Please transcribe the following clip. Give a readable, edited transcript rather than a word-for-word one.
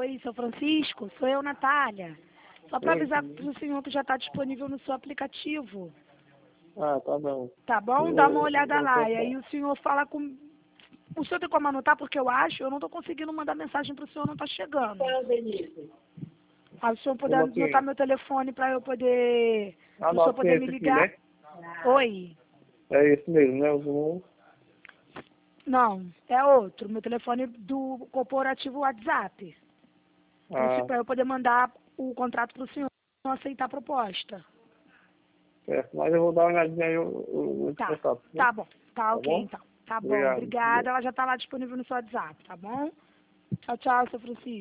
Oi, seu Francisco, sou eu, Natália. Só para Oi. avisar para o senhor que já está disponível no seu aplicativo. Ah, tá bom. Tá bom? Dá uma olhada Eu lá. tô E aí o senhor fala com... O senhor tem como anotar? Porque eu não estou conseguindo mandar mensagem para o senhor, não está chegando. Aí o senhor puder anotar Coloquei. meu telefone para eu poder... Para o senhor Anota poder me esse aqui, ligar. né? Oi. É esse mesmo, né? O Não, é outro. Meu telefone do corporativo WhatsApp. Ah, Para eu poder mandar o contrato para o senhor aceitar a proposta. certo. Mas eu vou dar uma olhadinha aí, eu vou te Tá, contar, tá bom? tá bom. Tá Tá ok, bom? então. Tá bom, Obrigado. obrigada. Ela já tá lá disponível no seu WhatsApp, tá bom? Tchau, tchau, seu Francisco.